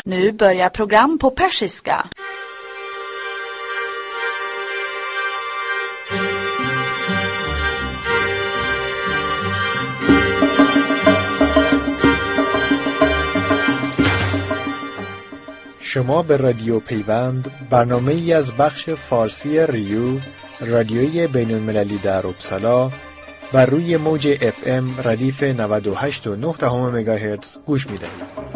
Nu börjar program på persiska. شما به رادیو پیوند برنامه ای از بخش فارسی ریو رادیوی بین المللی در اپسالا بر روی موج FM ردیف 98.9 مگاهرتز گوش می دهید.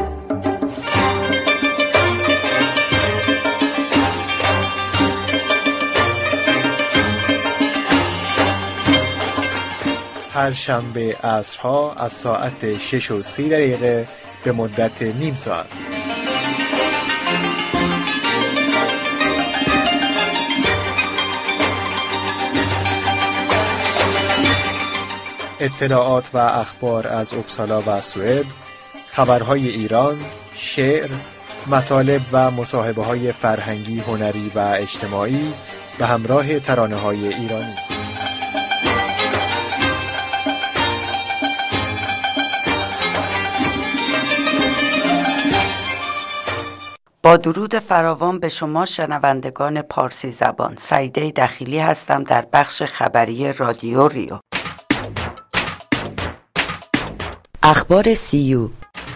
هر شنبه عصرها از ساعت 6:30 به مدت نیم ساعت. اطلاعات و اخبار از اپسالا و سوئد، خبرهای ایران، شعر، مطالب و مصاحبه‌های فرهنگی، هنری و اجتماعی به همراه ترانه‌های ایرانی. با درود فراوان به شما شنوندگان پارسی زبان، سعیده دخیلی هستم در بخش خبری رادیو ریو. اخبار CU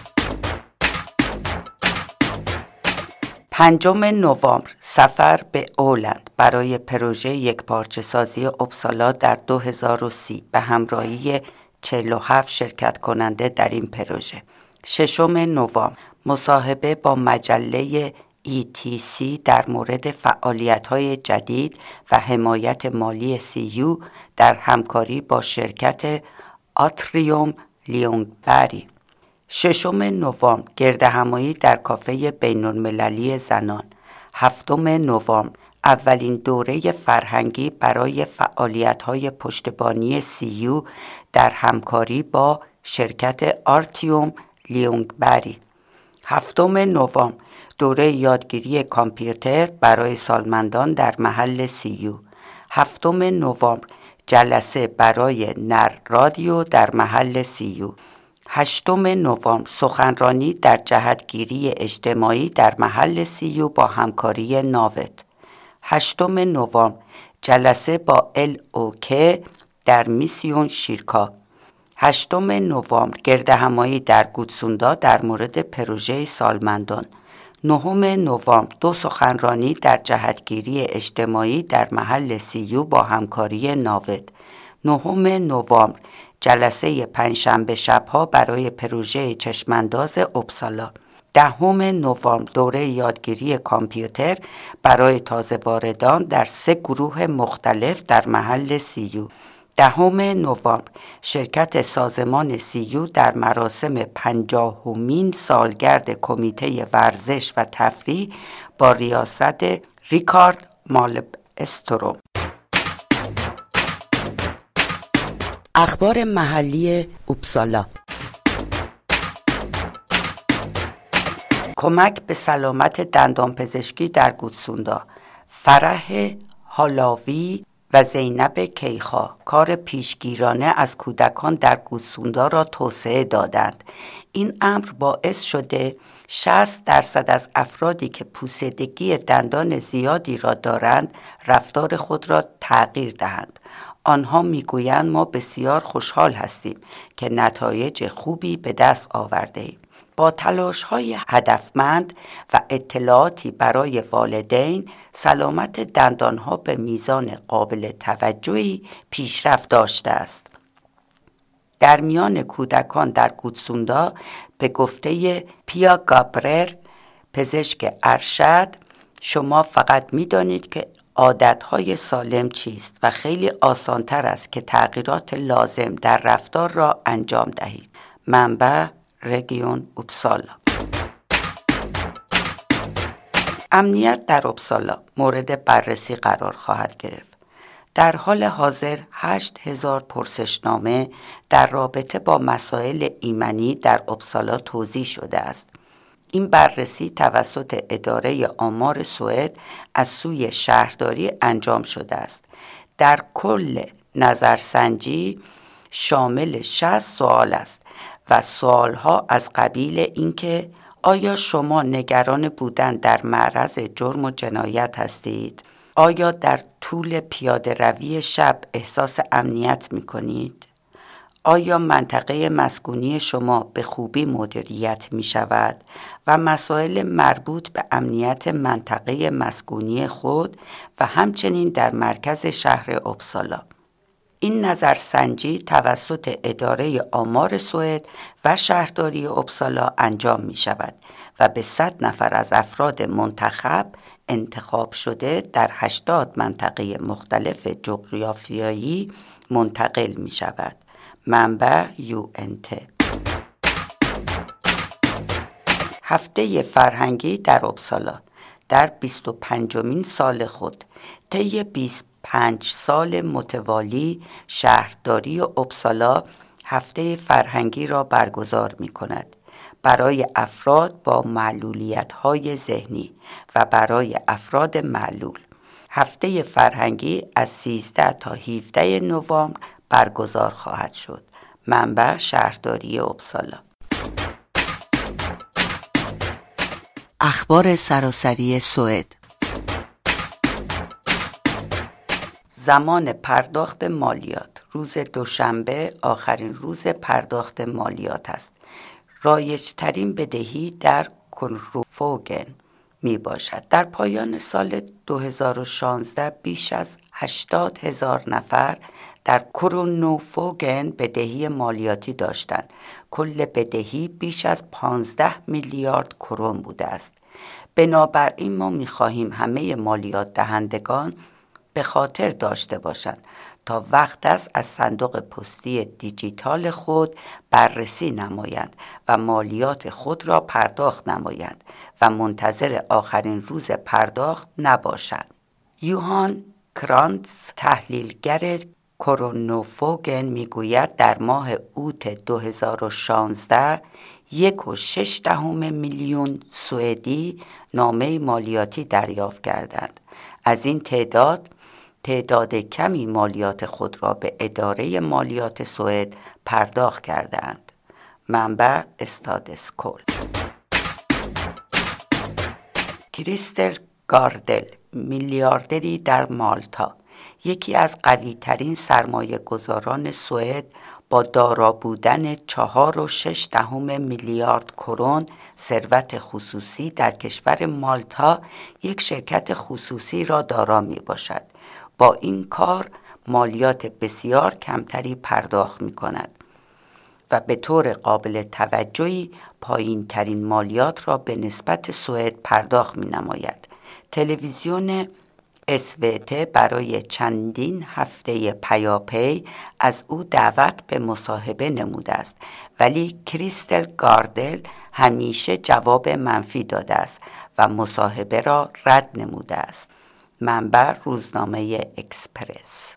5 نوامبر سفر به اولند برای پروژه یکپارچه سازی اپسالا در 2030 به همراهی 47 شرکت کننده در این پروژه. 6 نوامبر مصاحبه با مجله ETC در مورد فعالیت‌های جدید و حمایت مالی CU در همکاری با شرکت آتریوم لیونگبری. 6 نوامبر گردهمایی در کافه بین‌المللی زنان. 7 نوامبر اولین دوره فرهنگی برای فعالیت‌های پشتیبانی CU در همکاری با شرکت آرتیوم لیونگبری. 7 نوامبر دوره یادگیری کامپیوتر برای سالمندان در محل CU. 7 نوامبر جلسه برای نر رادیو در محل CU. 8 نوامبر سخنرانی در جهتگیری اجتماعی در محل CU با همکاری ناوت. 8 نوامبر جلسه با LOK در میسیون شیرکا. 8 نوامبر گردهمایی در گوتسوندا در مورد پروژه سالمندان. 9 نوامبر 2 سخنرانی در جهتگیری اجتماعی در محل CU با همکاری ناوت. 9 نوامبر جلسه پنجشنبه شبها برای پروژه چشمانداز اپسالا. 10 نوامبر دوره یادگیری کامپیوتر برای تازه واردان در 3 گروه مختلف در محل CU. 10 نوامبر شرکت سازمان CU در مراسم 50مین سالگرد کمیته ورزش و تفریح با ریاست ریکارد مالبستروم. اخبار محلی اپسالا. کمک به سلامت دندانپزشکی در گوتسوندا. فرح حالاوی و زینب کیخا کار پیشگیرانه از کودکان در گوتسوندا را توسعه دادند. این امر باعث شده 60% از افرادی که پوسیدگی دندان زیادی را دارند رفتار خود را تغییر دهند. آنها میگویند ما بسیار خوشحال هستیم که نتایج خوبی به دست آورده ایم. با تلاش‌های هدفمند و اطلاعاتی برای والدین، سلامت دندانها به میزان قابل توجهی پیشرفت داشته است. در میان کودکان در گوتسوندا به گفته پیا گابرر، پزشک ارشد، شما فقط می‌دانید که عادتهای سالم چیست و خیلی آسانتر است که تغییرات لازم در رفتار را انجام دهید. منبع رگیون اپسالا. امنیت در اپسالا مورد بررسی قرار خواهد گرفت. در حال حاضر 8000 پرسشنامه در رابطه با مسائل ایمنی در اپسالا توزیع شده است. این بررسی توسط اداره آمار سوئد از سوی شهرداری انجام شده است. در کل نظرسنجی شامل 60 سوال است و سوالها از قبیل اینکه آیا شما نگران بودن در معرض جرم و جنایت هستید؟ آیا در طول پیاده روی شب احساس امنیت می کنید؟ آیا منطقه مسکونی شما به خوبی مدیریت می شود و مسائل مربوط به امنیت منطقه مسکونی خود و همچنین در مرکز شهر اپسالا؟ این نظرسنجی توسط اداره آمار سوئد و شهرداری اپسالا انجام می شود و به 100 نفر از افراد منتخب انتخاب شده در 80 منطقه مختلف جغرافیایی منتقل می شود. منبع UNT. هفته فرهنگی در اپسالا در 25مین سال خود طی 25 سال متوالی شهرداری اپسالا هفته فرهنگی را برگزار می کند برای افراد با معلولیت‌های ذهنی و برای افراد معلول. هفته فرهنگی از 13 تا 17 نوامبر برگزار خواهد شد. منبع شهرداری اپسالا. اخبار سراسری سوئد. زمان پرداخت مالیات روز دوشنبه آخرین روز پرداخت مالیات است. رایج‌ترین بدهی در کرونوفوگن می باشد. در پایان سال 2016 بیش از 80,000 نفر در کرونوفوگن بدهی مالیاتی داشتند. کل بدهی بیش از 15 میلیارد کرون بوده است. بنابراین ما می خواهیم همه مالیات دهندگان به خاطر داشته باشند تا وقت است از صندوق پستی دیجیتال خود بررسی نمایند و مالیات خود را پرداخت نمایند و منتظر آخرین روز پرداخت نباشند. یوهان کرانتز تحلیلگر کرونوفوگن میگوید در ماه اوت 2016 1.6 میلیون سوئدی نامه مالیاتی دریافت کردند. از این تعداد کمی مالیات خود را به اداره مالیات سوئد پرداخت کردند. منبع استادسکول. کریستر گاردل میلیاردری در مالتا، یکی از قوی‌ترین سرمایه‌گذاران سوئد با دارا بودن 4.6 میلیارد کرون ثروت خصوصی در کشور مالتا یک شرکت خصوصی را دارا می باشد. با این کار مالیات بسیار کمتری پرداخت می کند و به طور قابل توجهی پایین ترین مالیات را به نسبت سوئد پرداخت می نماید. تلویزیون SVT برای چندین هفته پیاپی از او دعوت به مصاحبه نموده است، ولی کریستل گاردل همیشه جواب منفی داده است و مصاحبه را رد نموده است. منبع روزنامه اکسپرس.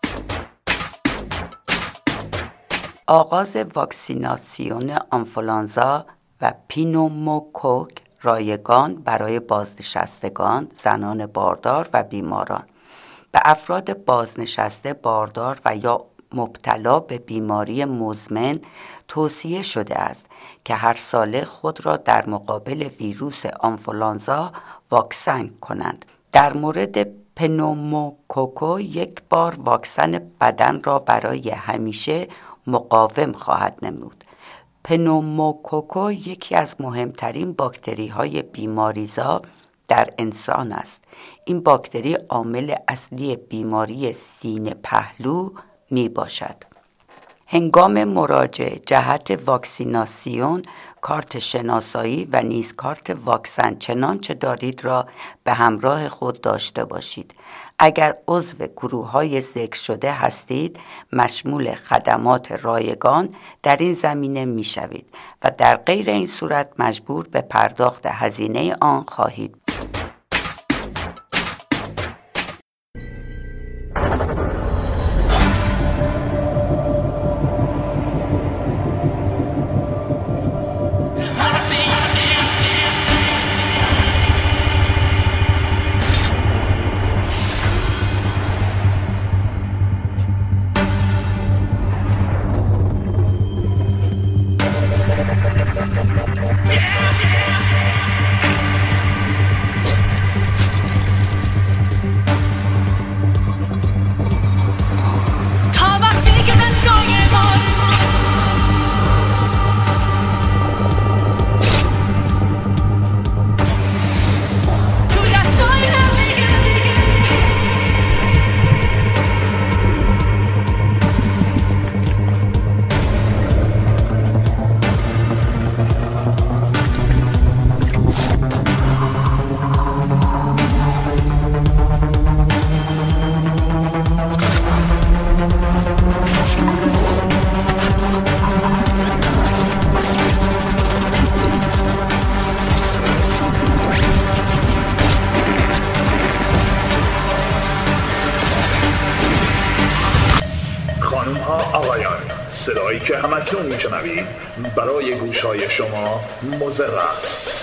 آغاز واکسیناسیون آنفولانزا و پینوموکوک رایگان برای بازنشستگان، زنان باردار و بیماران. به افراد بازنشسته باردار و یا مبتلا به بیماری مزمن توصیه شده است که هر ساله خود را در مقابل ویروس آنفولانزا واکسن کنند. در مورد پنوموکوکو یک بار واکسن بدن را برای همیشه مقاوم خواهد نمود. پنوموکوکو یکی از مهمترین باکتری های بیماریزا در انسان است. این باکتری عامل اصلی بیماری سینه پهلو می باشد. هنگام مراجعه جهت واکسیناسیون کارت شناسایی و نیز کارت واکسن چنانچه دارید را به همراه خود داشته باشید. اگر عضو گروه‌های ذکر شده هستید مشمول خدمات رایگان در این زمینه می‌شوید و در غیر این صورت مجبور به پرداخت هزینه آن خواهید. Yeah, yeah, yeah. صدایی که همکنون میشنوید برای گوشهای شما مضر است.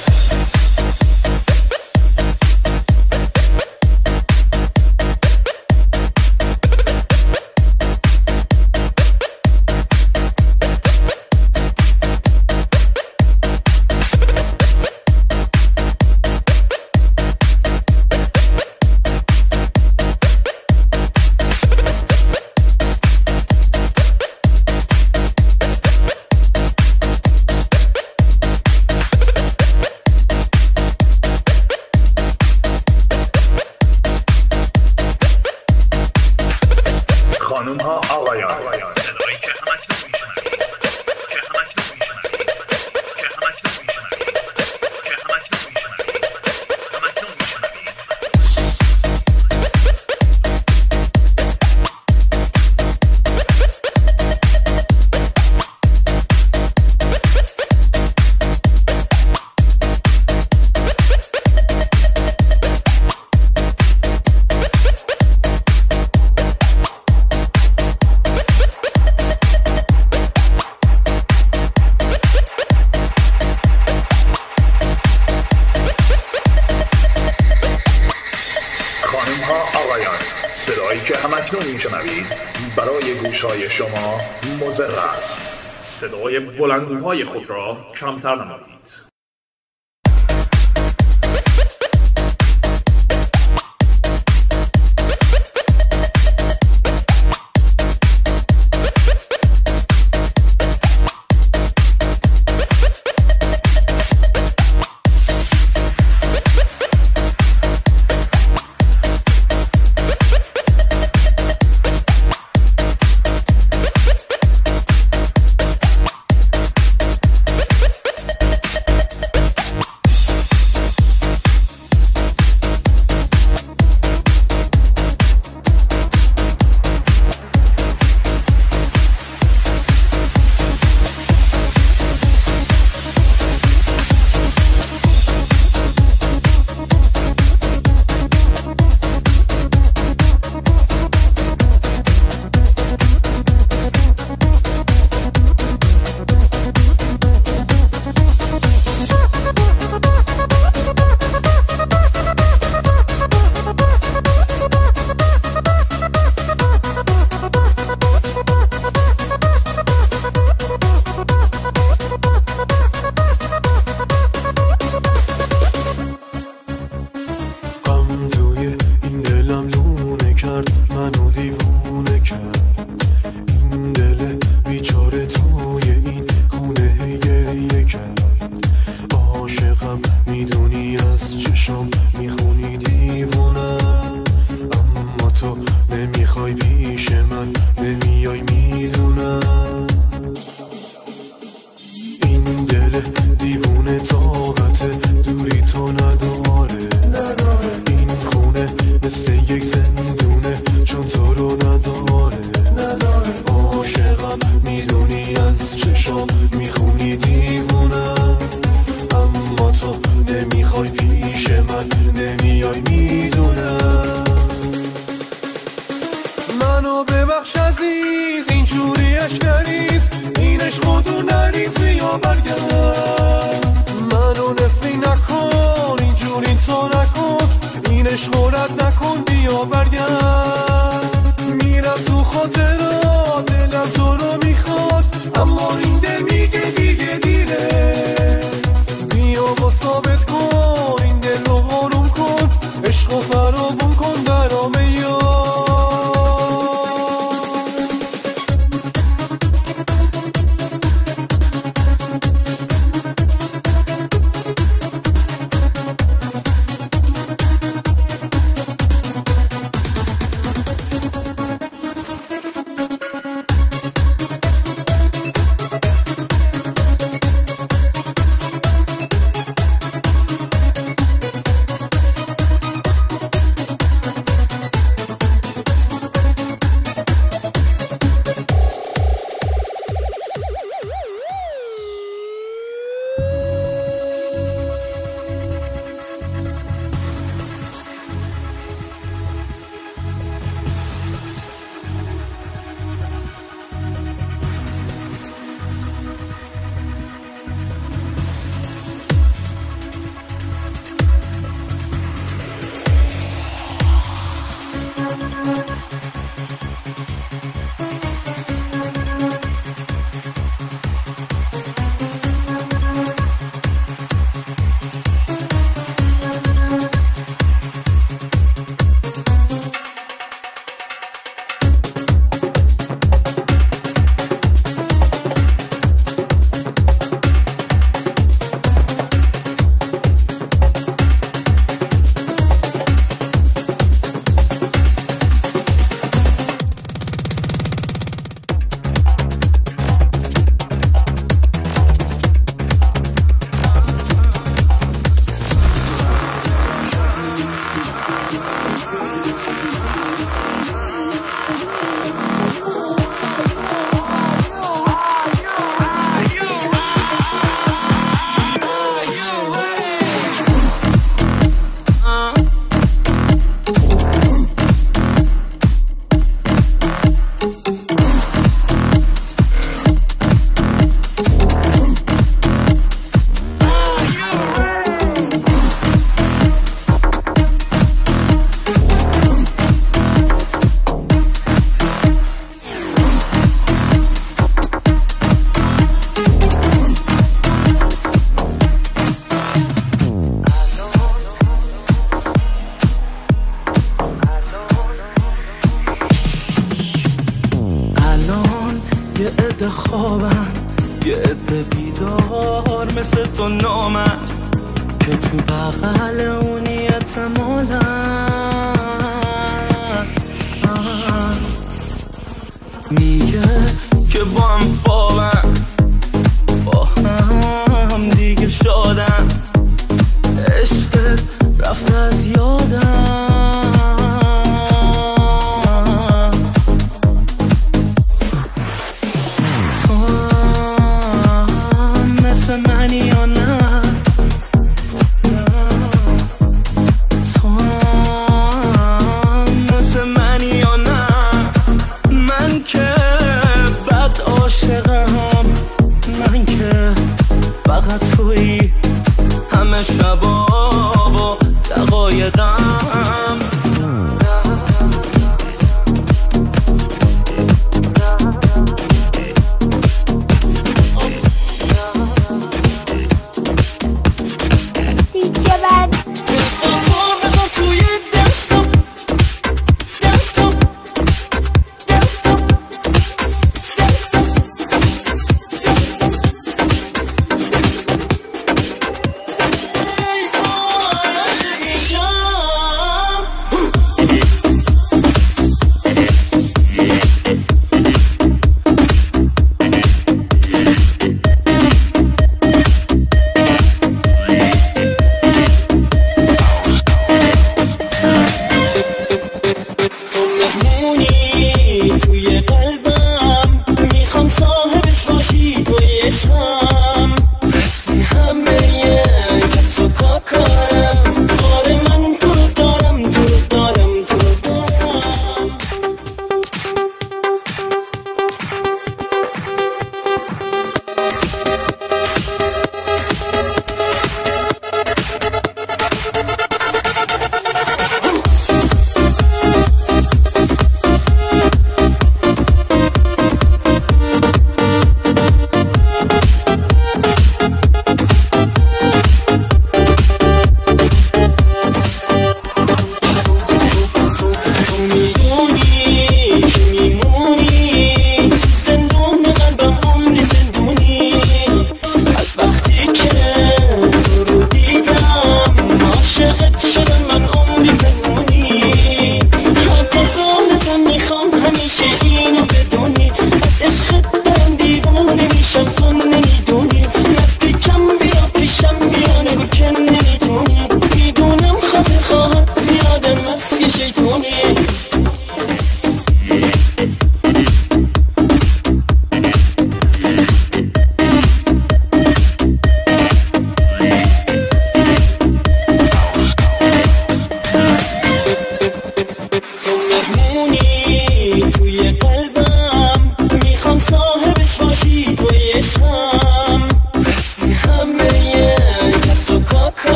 برای گوشهای شما مضر است. صدای بلندگوهای خود را کمتر نمایید. خوابم یه عده بیدار مثل تو نامرد که تو بغل اونی احتمالم میگه که با هم خوابم با هم دیگه شادم عشق رفته از یادم تو هم مثل منی یا نه تو هم مثل منی یا نه من که بد عاشقم من که فقط تویی همه شبا و دقایقم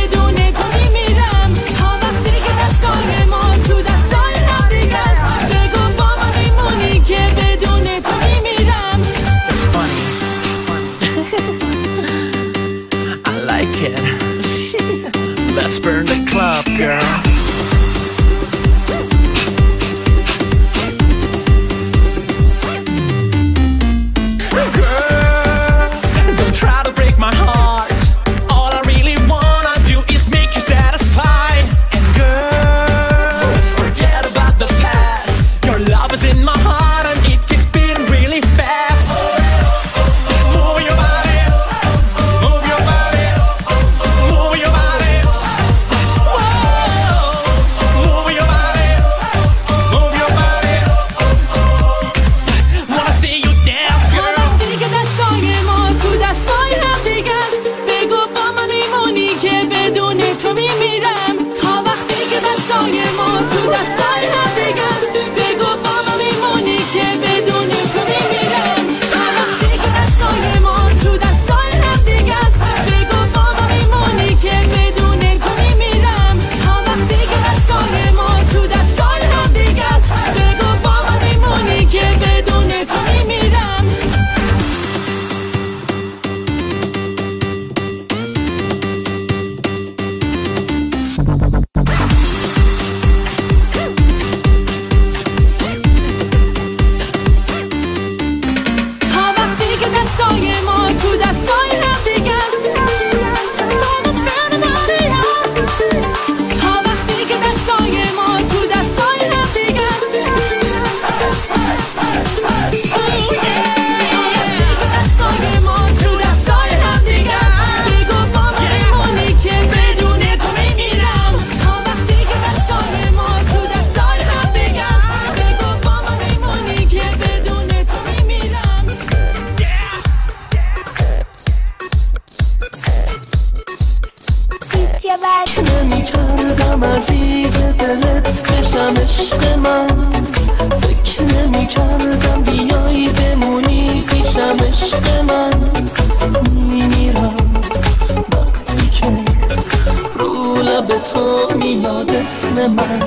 Big Let's burn the club, girl. Girl, don't try to break my heart. All I really wanna do is make you satisfied. And girl, let's forget about the past. Your love is in my heart and it keeps beating really fast. Move your body, move your body, move your body. Whoa, move your body, move your body. Wanna see you dance, girl. وقتی که دستای ما تو دستای هم دیگه است، بگو با من میمونی که بدون تو میمیرم. تا وقتی که دستای ما تو دستای هم دیگه است، بگو با من میمونی که بدون تو میمیرم. تا وقتی که دستای ما تو دستای هم دیگه است، بگو با من میمونی که بدون تو میمیرم. تا وقتی که دستای ما تو دستای هم دیگه است، بگو با من میمونی که بدون تو میمیرم. تا وقتی که دستای ما تو دستای هم دیگه است، تا وقتی که دستای ما تو دستای هم دیگه است، دستای ما تو دستای هم دیگه است، بگو با من میمونی که بدون تو میمیرم. تا وقتی که دستای ما تو دستای هم دیگه است، بگو با من میمونی که بدون تو میمیرم. نمی کردم عزیز دلت بشم عشق من، فکر نمی کردم بیایی بمونی پیشم عشق من. میمیرم وقتی که رو لب تو میاد اسم من.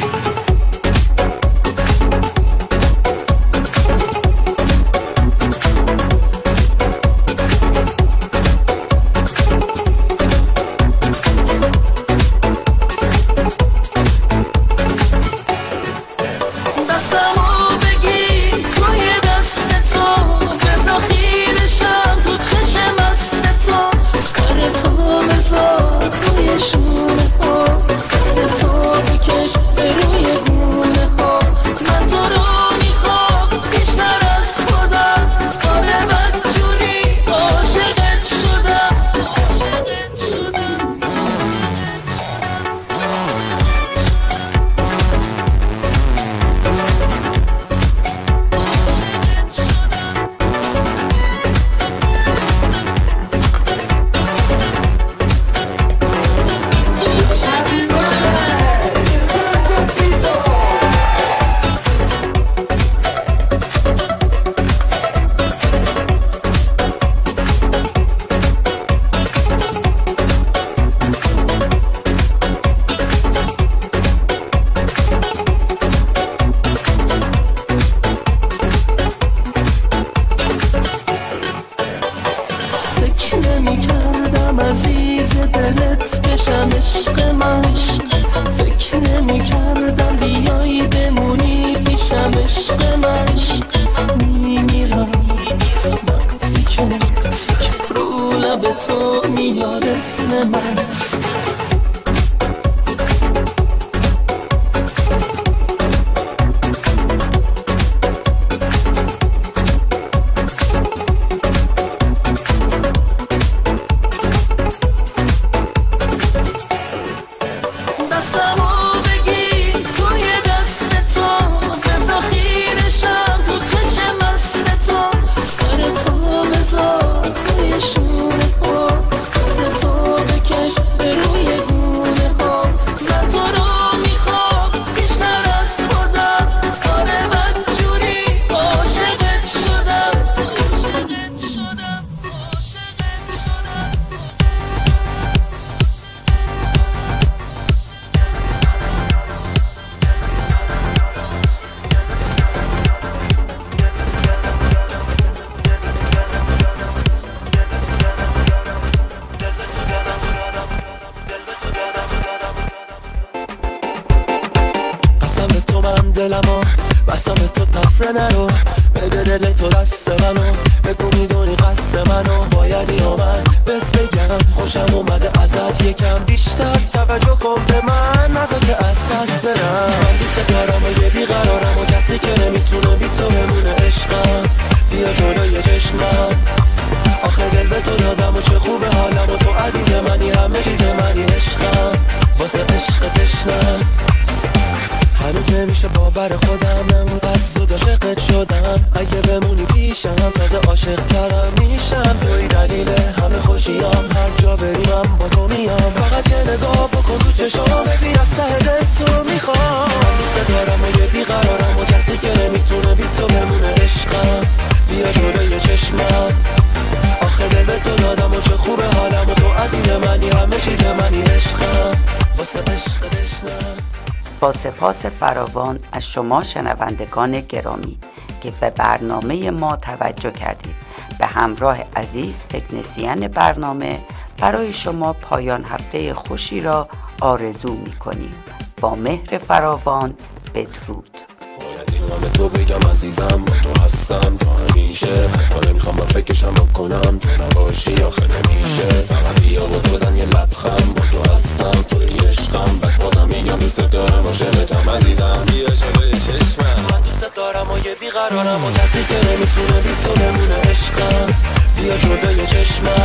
دستمو بگیر توی دست تو، بذار خیرشم تو چشم مست تو. سر تو بذار روی شونه ها، دست تو بکش به روی گونه ها. من تو رو میخوام بیشتر از خودم، آره بدجوری عاشقت شدم، عاشقت شدم. فکر نمی کردم عزیز دلت بشم عشق من، فکر نمی کردم بیایی بمونی پیشم عشق من. میمیرم وقتی که رو لب تو میاد اسم من. دستمو بگیر توی دست تو، بذار خیرشم تو چشم مست تو. سر تو بذار روی شونه ها، دست تو بکش به روی خوشم اومده ازت یکم بیشتر توجه کن به من، نذار که از دست برم. من دوست دارم و یه بیقرارم و کسی که نمیتونه بی تو بمونه عشقم. بیا جلوی چشمم، آخه دل به تو دادم و چه خوبه حالم و تو عزیز منی، همه چیز منی عشقم، واسه عشق تشنم. هنوز نمیشه باور خودم انقدر زود عاشقت شدم. اگه بمونی پیشم تازه عاشق ترم میشم. توی دلیل همه خوشیام، هر جا بریم با تو میام. فقط یه نگاه بکن تو چشام، ببین از ته دل تو میخوام. دوست دارم و یه بیقرارم و کسی که نمیتونه بی تو بمونه عشقم. بیا جلوی چشمم، آخه دل به تو دادم و چه خوبه حالم و تو عزیز منی، همه چیز منی عشقم، واسه عشق تشنم. با سپاس فراوان از شما شنوندگان گرامی که به برنامه ما توجه کردید. به همراه عزیز تکنسین برنامه برای شما پایان هفته خوشی را آرزو می‌کنیم. با مهر فراوان بدرود. من تو بگم عزیزم، با تو هستم تا همیشه. حتی نمیخوام با فکرشم بکنم، تو نباشی آخه نمیشه. فقط بیا و تو بزن یه لبخند، با تو هستم توی عشقم. بس بازم میگم دوست دارم عاشقتم عزیزم. بیا جلوی چشمم، من دوست دارم و یه بیقرارم و کسی که نمیتونه بی تو بمونه عشقم. بیا جلوی چشمم،